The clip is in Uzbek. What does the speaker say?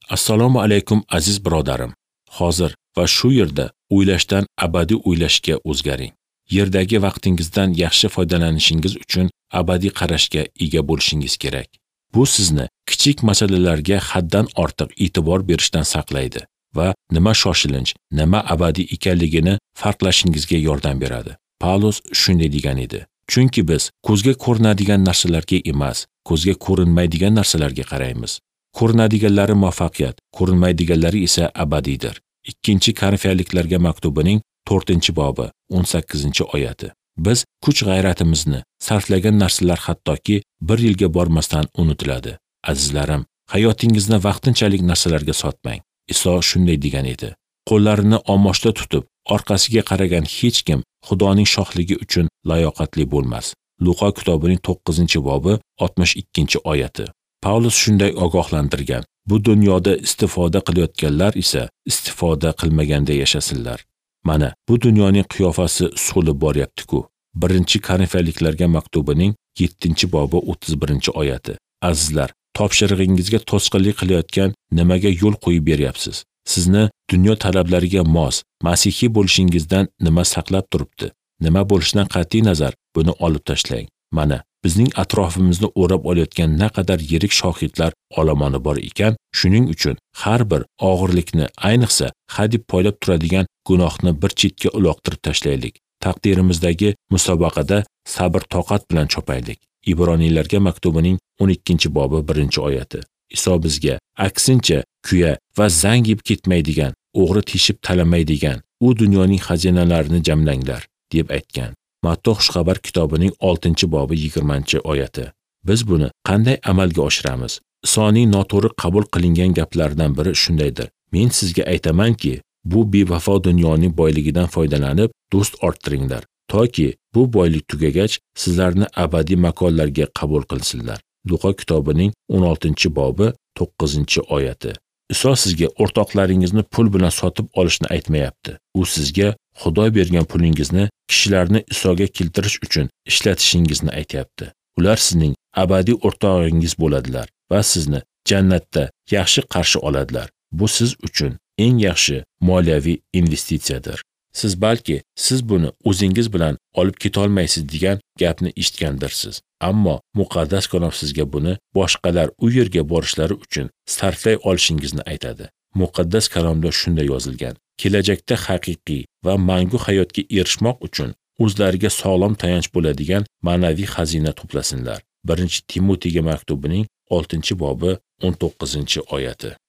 Assalomu alaykum aziz birodarim. Hozir va shu yerda o'ylashdan abadiy o'ylashga o'zgaring. Yerdagi vaqtingizdan yaxshi foydalanishingiz uchun abadiy qarashga ega bo'lishingiz kerak. Bu sizni kichik masalalarga haddan ortiq e'tibor berishdan saqlaydi va nima shoshilinch, nima abadiy ekanligini farqlashingizga yordam beradi. Pavlus shunday degan edi. Chunki biz ko'zga ko'rinadigan narsalarga emas, ko'zga ko'rinmaydigan narsalarga qaraymiz. Ko'rinadiganlari muvaffaqiyat, ko'rinmaydiganlari esa abadiydir. 2-Korinfiyliklarga maktubining 4-bobi 18-oyati. Biz kuch g'ayratimizni sarflagan narsalar hattoki 1 yilga bormasdan unutiladi. Azizlarim, hayotingizni vaqtinchalik narsalarga sotmang. Iso shunday degan edi. Qo'llarini omochda tutib, orqasiga qaragan hech kim Xudoning shohligi uchun layoqatli bo'lmas. Luqa kitobining 9-bobi 62-oyati. Pavlus shunday ogohlantirgan. Bu dunyoda istifoda qilayotganlar esa istifoda qilmaganda yashasinlar. Mana, bu dunyoning qiyofasi so'lib boryapti-ku. 1-Korinfiyliklarga maktubining 7-bobi 31-oyati. Azizlar, topshirig'ingizga to'sqinlik qilayotgan nimaga yo'l qo'yib beryapsiz? Sizni dunyo talablariga mos, masihiy bo'lishingizdan nima saqlab turibdi? Nima bo'lishidan qat'iy nazar buni olib tashlang. Mana, bizning atrofimizni o'rab olayotgan naqadar yirik shohidlar olomoni bor ekan, shuning uchun har bir og'irlikni, ayniqsa hadeb poylab turadigan gunohni bir chetga uloqtirib tashlaylik. Taqdirimizdagi musobaqada sabr-toqat bilan chopaylik. Ibroniylarga maktubining 12-bobi 1-oyati. Iso bizga aksincha kuya va zang yeb ketmaydigan, o'g'ri teshib talamaydigan u dunyoning xazinalarini jamlanglar deb aytgan. Matto xushxabar kitobining 6-bobi 20-oyati. Biz buni qanday amalga oshiramiz? Isoning noto'g'ri qabul qilingan gaplaridan biri shundaydir. Men sizga aytamanki, bu bevafo dunyoning boyligidan foydalanib do'st orttiringlar, toki bu boylik tugagach sizlarni abadiy makonlarga qabul qilsinlar. Luqa kitobining 16-bobi 9-oyati. Iso sizga o'rtoqlaringizni pul bilan sotib olishni aytmayapti. U sizga Xudo bergan pulingizni kishilarni Isoga keltirish uchun ishlatishingizni aytayapti. Ular sizning abadiy o'rtog'ingiz bo'ladilar va sizni jannatda yaxshi qarshi oladilar. Bu siz uchun eng yaxshi moliyaviy investitsiyadir. Siz balki siz buni o'zingiz bilan olib keta olmaysiz degan gapni eshitgandirsiz. Ammo muqaddas kalom sizga buni boshqalar u yerga borishlari uchun sarflay olishingizni aytadi. Muqaddas kalomda shunday yozilgan. Kelajakda haqiqiy va mangu hayotga erishmoq uchun o'zlariga sog'lom tayanch bo'ladigan ma'naviy xazina to'plasinlar. 1-Timotiyga maktubining 6-bobi 19-oyati.